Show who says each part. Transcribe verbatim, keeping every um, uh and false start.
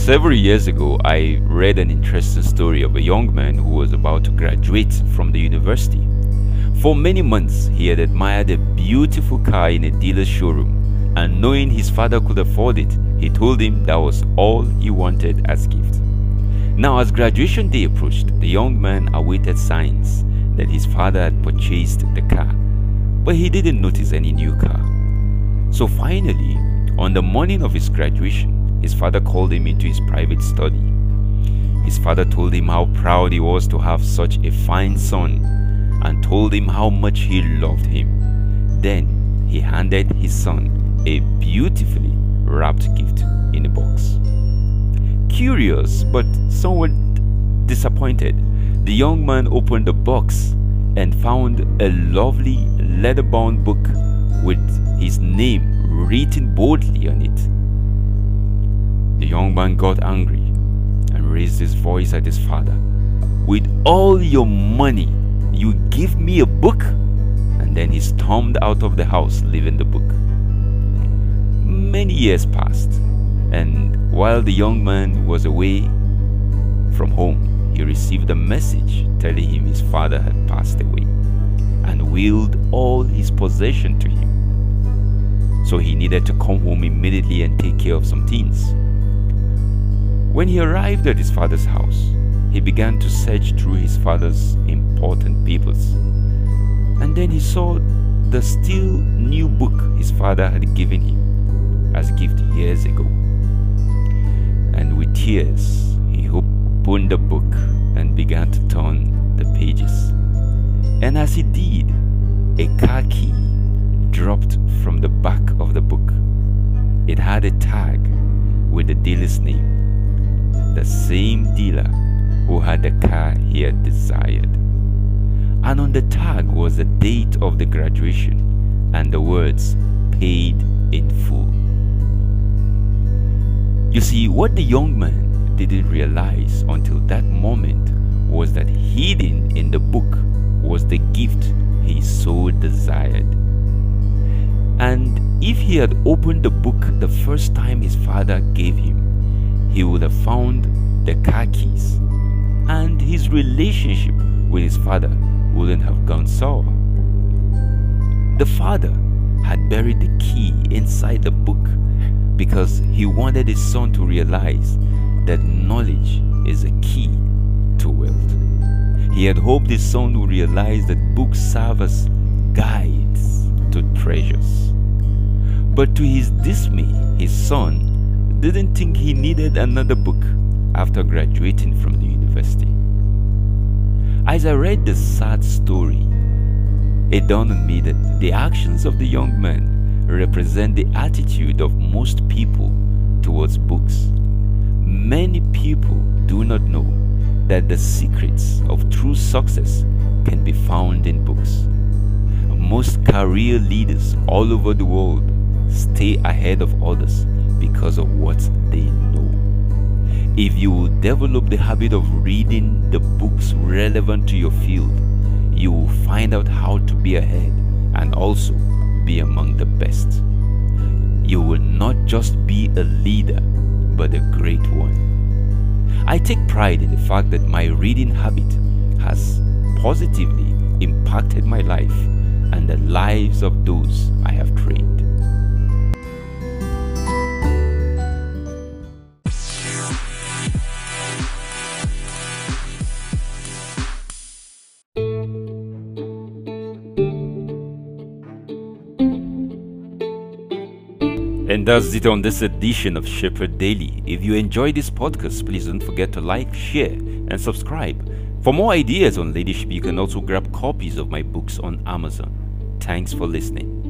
Speaker 1: Several years ago, I read an interesting story of a young man who was about to graduate from the university. For many months, he had admired a beautiful car in a dealer's showroom, and knowing his father could afford it, he told him that was all he wanted as gift. Now, as graduation day approached, the young man awaited signs that his father had purchased the car, but he didn't notice any new car. So finally, on the morning of his graduation, his father called him into his private study. His father told him how proud he was to have such a fine son and told him how much he loved him. Then he handed his son a beautifully wrapped gift in a box. Curious but somewhat disappointed, the young man opened the box and found a lovely leather-bound book with his name written boldly on it. The young man got angry and raised his voice at his father. "With all your money, you give me a book?" And then he stormed out of the house, leaving the book. Many years passed, and while the young man was away from home, he received a message telling him his father had passed away and willed all his possession to him. So he needed to come home immediately and take care of some things. When he arrived at his father's house, he began to search through his father's important papers. And then he saw the still new book his father had given him as a gift years ago. And with tears, he opened the book and began to turn the pages. And as he did, a car key dropped from the back of the book. It had a tag with the dealer's name, the same dealer who had the car he had desired. And on the tag was the date of the graduation and the words, "Paid in full." You see, what the young man didn't realize until that moment was that hidden in the book was the gift he so desired. And if he had opened the book the first time his father gave him, he would have found the car keys, and his relationship with his father wouldn't have gone sour. The father had buried the key inside the book because he wanted his son to realize that knowledge is a key to wealth. He had hoped his son would realize that books serve as guides to treasures. But to his dismay, his son didn't think he needed another book after graduating from the university. As I read this sad story, it dawned on me that the actions of the young man represent the attitude of most people towards books. Many people do not know that the secrets of true success can be found in books. Most career leaders all over the world stay ahead of others because of what they know. If you will develop the habit of reading the books relevant to your field, you will find out how to be ahead and also be among the best. You will not just be a leader, but a great one. I take pride in the fact that my reading habit has positively impacted my life and the lives of those I have trained. And that's it on this edition of Shepherd Daily. If you enjoyed this podcast, please don't forget to like, share, and subscribe. For more ideas on leadership, you can also grab copies of my books on Amazon. Thanks for listening.